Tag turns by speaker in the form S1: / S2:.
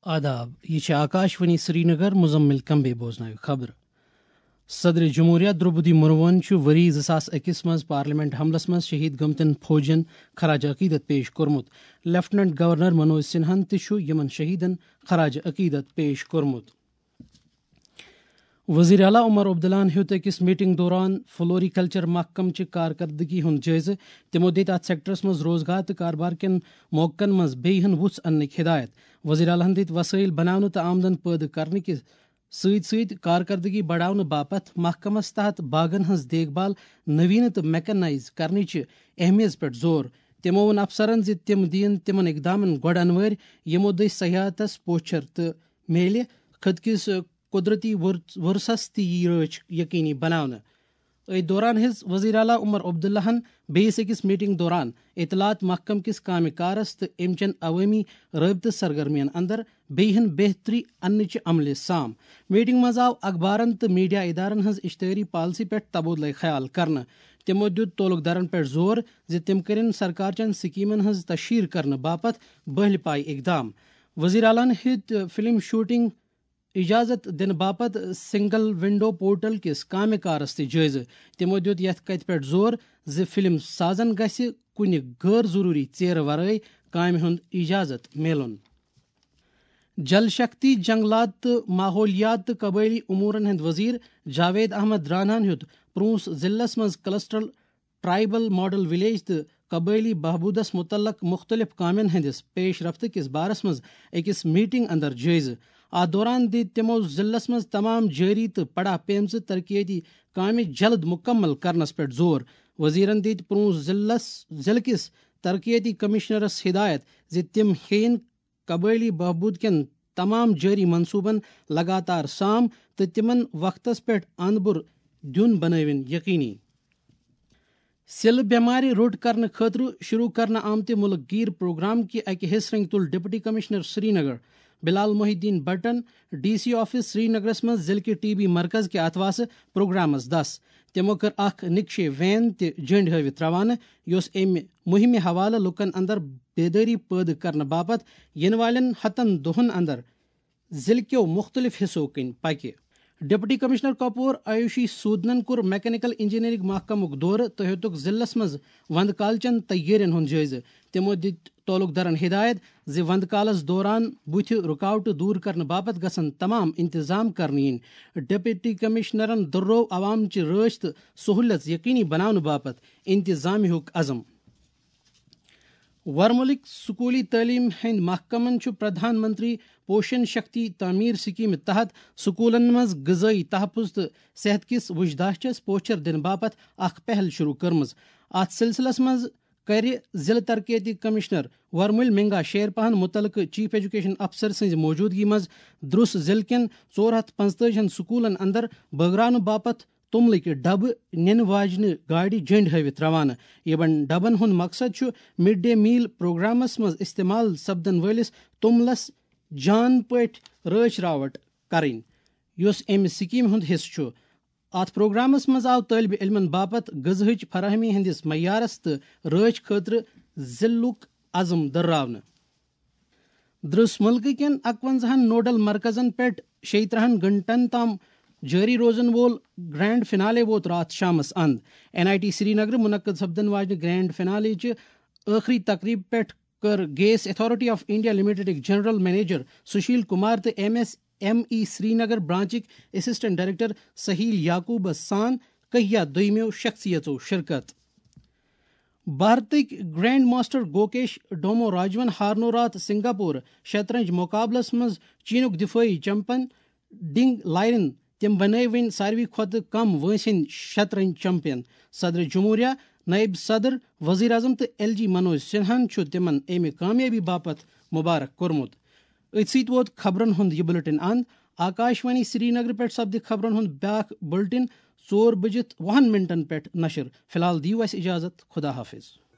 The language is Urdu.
S1: آداب یہ آکاشوانی سری نگر مزمل کمبے بوزنائے خبر صدر جمہوریہ درپدی مرمون وری 2021 مز پارلیمنٹ حملس مز شہید گمتن فوجین خراج عقیدت پیش کورمت لیفٹننٹ گورنر منوج سنہن تمن شہیدن خراج عقیدت پیش کورمت وزیر اعلیٰ عمر عبداللہ ہیوت أکس میٹنگ دوران فلوری کلچر محکم چہ کارکردگی ہند جائزہ تمو دت ات سیکٹرس مز روزگار تو کاربار کن موقعن مز بیہن وُژھ انک ہدایت وزیر اعلیٰ دت وسائل بناؤ تو آمدن پید کرنے کے ست کارکردگی بڑھاؤ باپت محکمس تحت باغن ہز دیکھ بھال نوین تو میکنائز کرنے اہمیت پہ زور تمو ون افسرن تم دین تمن اقدامن گۄڈ انوٲرۍ یمو دٔسۍ سیاحتس پوچھر تو میلہِ خطکس قدرتی ورثس تہ رٲچھ یقینی بناونہٕ ات دوران حض وزیر اعلیٰ عمر عبداللہ بیس أکس میٹنگ دوران اطلاعات محکم کس کامہ کارس تو امچن عوامی رابطہ سرگرمین اندر بیہن بہتری انچہ عملہ سام میٹنگ مز آو اخبارن تو میڈیا ادارن ہز اشتہاری پالسی پہ تبادلہ خیال کرنے تمو دیت تعلق دارن پہ زور تم کرن سرکار چن سکیمن ہز تشہیر کرنے باپت بہل پائی اقدام وزیر اعلیٰ ہیت فلم شوٹنگ اجازت دن باپت سنگل ونڈو پورٹل کس کامہ کارس تہ جائزہ تمو دیت یتھ کتھ پہ زور فلم سازن گژھِ کُنہِ غیر ضروری ژیر ورٲے کامہ ہند اجازت میلن جل شکتی جنگلات تو ماحولیات تو قبائلی امورن ہند وزیر جاوید احمد راناہن ہیوت پونچھ ضلعس مز کلسٹرل ٹرائبل ماڈل ولیج تو قبائلی بہبودس متعلق مختلف کامین ہندس پیش رفت کس بارس مز أکس میٹنگ اندر جائزہ ات دوران دت تمو ضلعس مز تمام جاری تو پڑا پیمز ترقیاتی کامہ جلد مکمل کرنس پہ زور وزیرن دت پونچھ ضلع کس ترقیاتی کمشنرس ہدایت تم ہین قبائلی بہبود کن تمام جاری منصوبن لگاتار سام تو تمن وقتس پہ اند بر دن بنوین یقینی سل بیمار روٹ کرنے خاطر شروع کرنے آمت ملک گیر پروگرام کی اکہ حصہ رنگ تل deputy commissioner Srinagar Bilal Mohi Uddin بٹن ڈی سی آفس سری نگرس مز ضلع کے ٹی بی مرکز کے اتواس پروگرامس دس تمو کر اخ نقشے وین تہ جنڈ ہاوت روانہ یس ام مہم حوالہ لکن اندر بیداری پید کرنے باپت ین والن ہتن دہن اندر ضلع کیو مختلف حصوں کن پکہ ڈپٹی کمشنر کپور آیوشی سودنن کور میکینکل انجینئرنگ محکمک دور تو ہیتک ضلعس مز وند کالچن تیارین ہند جائزہ تمو دت تعلق دارن ہدایت وند کالس دوران بُتھ رکاوٹ دور کرنے باپت گھن تمام انتظام کرنے ڈپٹی کمشنرن درو عوام چہ رٲچھ تو سہولت یقینی بناؤ باپت انتظامیہ عزم ورملک سکولی تعلیم ہند محکمن پردھان منتری پوشن شکتی تعمیر سکیم تحت سکولن مز غذائی تحفظ تو صحت کس وجداشس پوچھر دن باپت اخ پہل شروع کرمز ات سلسلس مز کر ضلع ترقیاتی کمشنر ورمل منگا شیرپہن متعلقہ چیف ایجوکیشن افسر سز موجودگی مز درس ضلع کن 445 سکولن اندر بٲگراونہٕ باپت توملک ڈبہ نن واجنہ گاڑی جنڈ ہاوت روانہ یمن ڈبن ہند مقصد مڈ ڈے میل پروگرامس مز استعمال سپدن ولس توملس جان پٲٹھۍ رٲچھ راوٹ کریں یس امہ سکیم ہند حصہ ات پروگرامس مز آو طالب علمن باپت غذاہچ فراہمی ہندس معیارس تو رٲچھ خاطر ضلعک عزم درراونہ درس ملک کن 51 نوڈل مرکزن پہ 36 گھنٹن تام جاری روزن وول گرینڈ فنالے ووت رات شامس اند N I T Srinagar منعقد سپدن واجنہ گرینڈ فنالے چہ آخری تقریب پہ کر gas authority of India limited general manager Sushil Kumar تو ایم ای سری نگر برانچک اسسٹنٹ ڈائریکٹر سہیل یعقوبس سان کہیا دویمیو شخصیتو شرکت بھارتک گرینڈ ماسٹر گوکیش ڈومو راجون ہارنو رات سنگاپور شطرنج مقابلس مز چینک دفاعی چمپین ڈنگ لائرن تم بنائی ون ساروی کھت کم وٲنٛسہِ شطرنج چمپین صدر جمہوریہ نائب صدر وزیر اعظم تو ایل جی منوج سنہن تمن امہ کامیابی باپت مبارک کورمت ات ست ووت خبرن ہند یہ بلٹن اند آکاشوانی سری نگر پہ سپدِ خبرن ہند بیاکھ بلٹن 4:20 پہ نشر فی الحال دیو اس اجازت خدا حافظ.